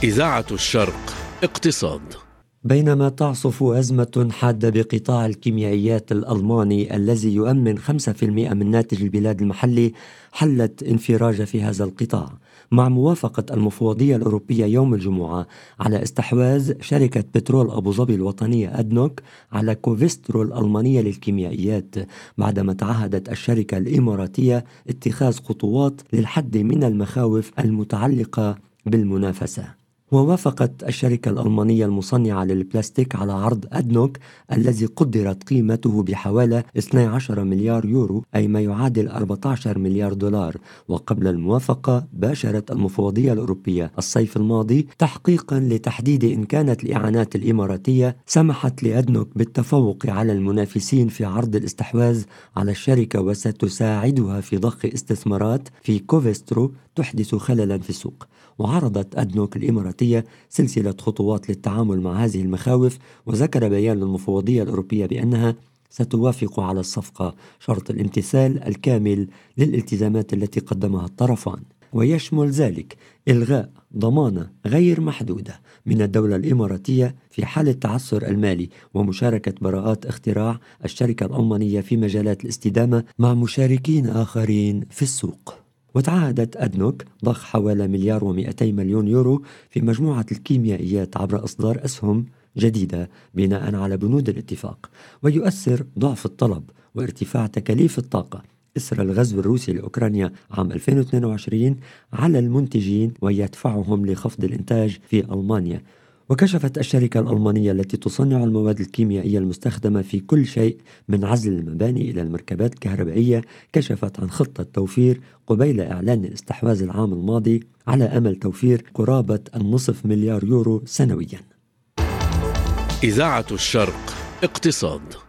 إذاعة الشرق اقتصاد. بينما تعصف أزمة حادة بقطاع الكيميائيات الألماني الذي يؤمن 5% من ناتج البلاد المحلي، حلت انفراجة في هذا القطاع مع موافقة المفوضية الأوروبية يوم الجمعة على استحواذ شركة بترول أبو ظبي الوطنية أدنوك على كوفيسترو الألمانية للكيميائيات، بعدما تعهدت الشركة الإماراتية اتخاذ خطوات للحد من المخاوف المتعلقة بالمنافسة. ووافقت الشركة الألمانية المصنعة للبلاستيك على عرض أدنوك الذي قدرت قيمته بحوالي 12 مليار يورو، أي ما يعادل 14 مليار دولار. وقبل الموافقة باشرت المفوضية الأوروبية الصيف الماضي تحقيقا لتحديد إن كانت الإعانات الإماراتية سمحت لأدنوك بالتفوق على المنافسين في عرض الاستحواذ على الشركة وستساعدها في ضخ استثمارات في كوفيسترو تحدث خللا في السوق. وعرضت أدنوك الإماراتية سلسلة خطوات للتعامل مع هذه المخاوف، وذكر بيان للمفوضية الأوروبية بأنها ستوافق على الصفقة شرط الامتثال الكامل للالتزامات التي قدمها الطرفان، ويشمل ذلك إلغاء ضمانة غير محدودة من الدولة الإماراتية في حال التعثر المالي، ومشاركة براءات اختراع الشركة الألمانية في مجالات الاستدامة مع مشاركين آخرين في السوق. وتعهدت أدنوك ضخ حوالي 1,200,000,000 يورو في مجموعة الكيميائيات عبر إصدار أسهم جديدة بناء على بنود الاتفاق. ويؤثر ضعف الطلب وارتفاع تكاليف الطاقة إثر الغزو الروسي لأوكرانيا عام 2022 على المنتجين ويدفعهم لخفض الإنتاج في ألمانيا. وكشفت الشركة الألمانية التي تصنع المواد الكيميائية المستخدمة في كل شيء من عزل المباني إلى المركبات الكهربائية، كشفت عن خطة توفير قبيل إعلان الاستحواذ العام الماضي على أمل توفير قرابة 1/2 مليار يورو سنويا. إذاعة الشرق اقتصاد.